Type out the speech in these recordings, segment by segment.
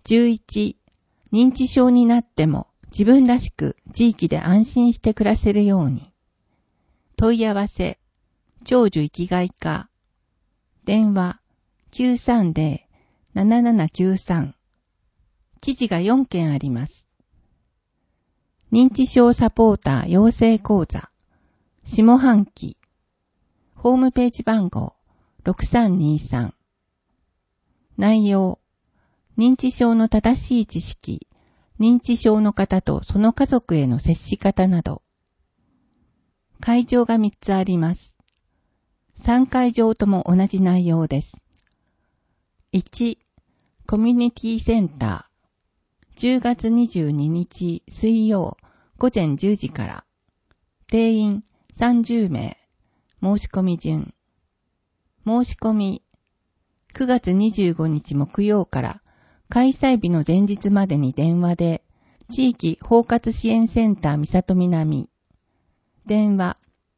11、認知症になっても自分らしく地域で安心して暮らせるように。問い合わせ、長寿生きがい課。電話、930-7793。記事が4件あります。認知症サポーター養成講座。下半期。ホームページ番号、6323。内容、認知症の正しい知識、認知症の方とその家族への接し方など。会場が3つあります。3会場とも同じ内容です。1、コミュニティセンター。10月22日水曜午前10時から。定員30名。申し込み順。申し込み。9月25日木曜から開催日の前日までに電話で、地域包括支援センター三郷南。電話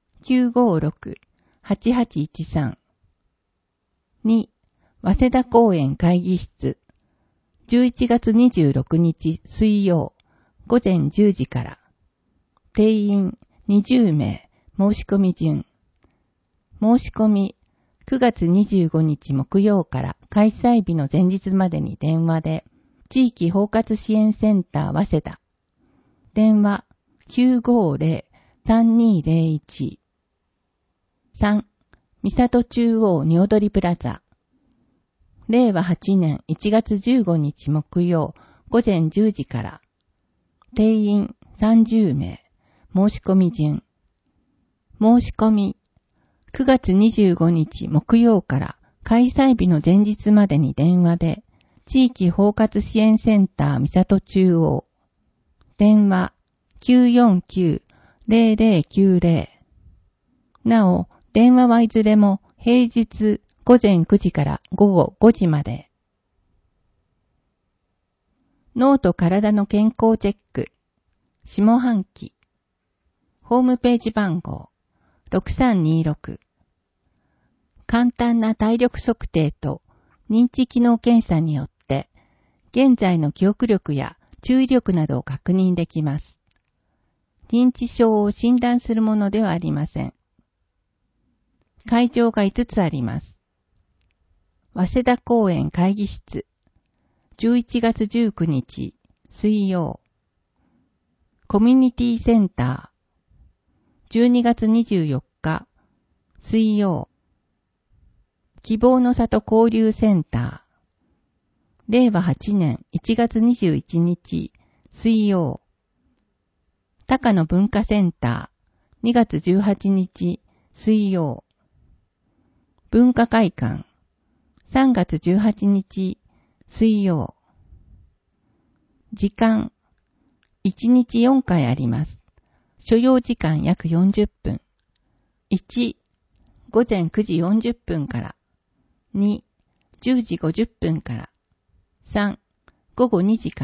956-8813。2、早稲田公園会議室。11月26日水曜午前10時から。定員20名。申し込み順。申し込み。9月25日木曜から開催日の前日までに電話で、地域包括支援センター早稲田。電話 950-3201。3、三郷中央におどりプラザ。令和8年1月15日木曜午前10時から。定員30名。申し込み順。申し込み。9月25日木曜から開催日の前日までに電話で、地域包括支援センター三郷中央。電話 949-0090。なお、電話はいずれも平日午前9時から午後5時まで。脳と体の健康チェック。下半期。ホームページ番号。6326。簡単な体力測定と認知機能検査によって、現在の記憶力や注意力などを確認できます。認知症を診断するものではありません。会場が5つあります。早稲田公園会議室。11月19日水曜。コミュニティセンター。12月24日水曜。希望の里交流センター。令和8年1月21日水曜。高野文化センター。2月18日水曜。文化会館。3月18日水曜。時間。1日4回あります。所要時間約40分。1、午前9時40分から。2、10時50分から。3、午後2時から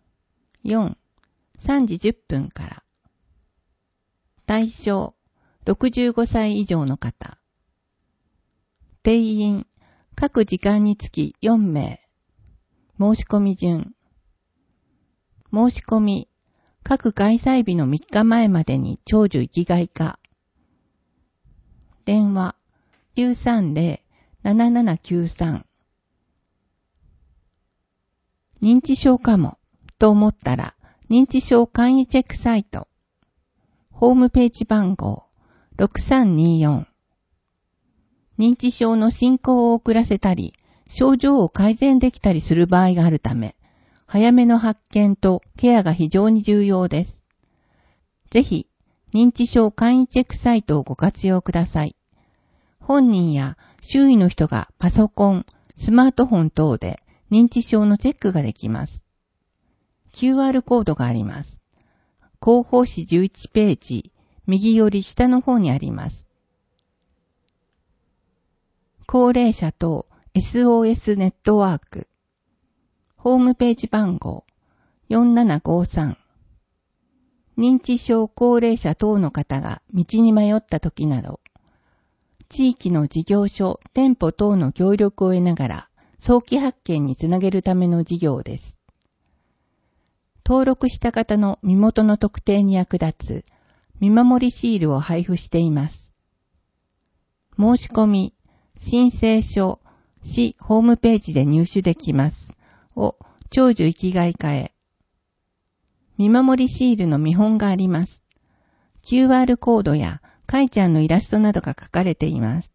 。4、3時10分から。対象、65歳以上の方。定員、各時間につき4名。申し込み順。申し込み、各開催日の3日前までに長寿生きがい課。電話 930-7793。認知症かもと思ったら認知症簡易チェックサイト。ホームページ番号6324。認知症の進行を遅らせたり、症状を改善できたりする場合があるため、早めの発見とケアが非常に重要です。ぜひ、認知症簡易チェックサイトをご活用ください。本人や周囲の人がパソコン、スマートフォン等で認知症のチェックができます。QR コードがあります。広報誌11ページ、右より下の方にあります。高齢者等 SOS ネットワーク。ホームページ番号4753。認知症高齢者等の方が道に迷った時など、地域の事業所、店舗等の協力を得ながら早期発見につなげるための事業です。 登録した方の身元の特定に役立つ見守りシールを配布しています。申し込み、申請書、市ホームページで入手できます。を長寿生きがい化へ。見守りシールの見本があります。QR コードやかいちゃんのイラストなどが書かれています。